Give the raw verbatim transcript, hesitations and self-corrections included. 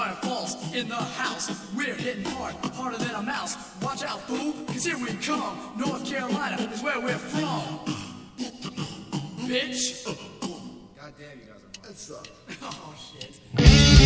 Niagara Falls in the house. We're hitting hard, harder than a mouse. Watch out, fool, cause here we come. North Carolina is where we're from. Bitch. God damn, you guys are fun. That sucks. Oh, shit.